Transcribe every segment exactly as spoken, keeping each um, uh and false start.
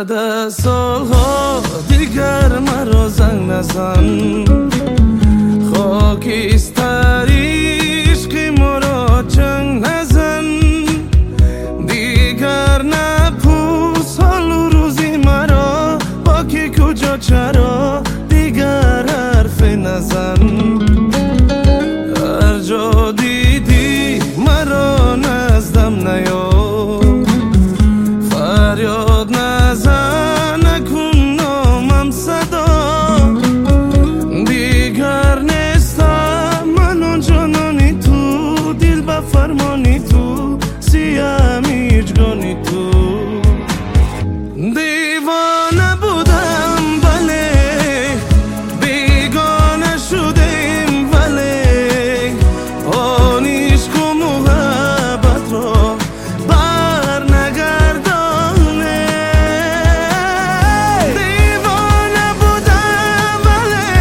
بعد از سالها دیگر مرا زنگ نزن، خاکستری عشقی مرا چنگ نزن، دیگر نپرس حال و روزی مرا با کی کجا چرا، دیگر حرف نزن. هر جا دیدی مرا نزدم نیا، فریاد نزن نکن نامم صدا، دیگر نیستم من آن جانانی تو، دل به فرمانی تو، سیم هیچگانی تو. دیوانه بودم بله، بیگانه شدیم ولی آن عشق و محبت را بر نگردانه. دیوانه بودم ولی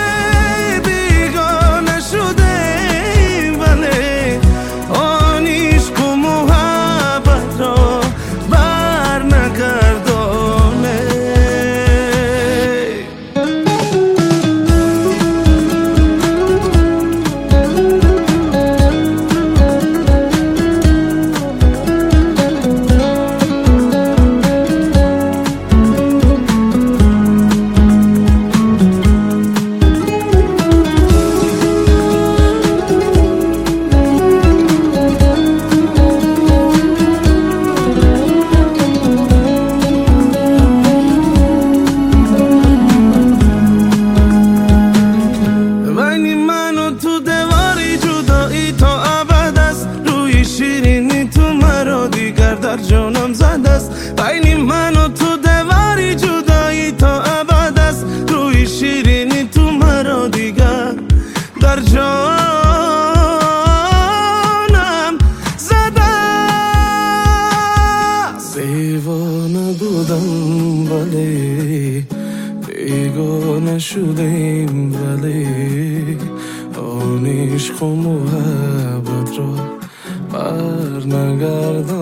بیگانه شدیم ولی آن عشق و محبت را بر نگردانه. بین من و تو دیواری جدایی تا ابد است، روی شیرینی تو مرا دیگر در جانم زده است. بین من و تو دیواری جدایی تا ابد است، روی شیرینی تو مرا دیگر در جانم زده است. دیوانه بودم ولی بیگانه شدیم ولی آن عشق و محبت را بر نگردانه.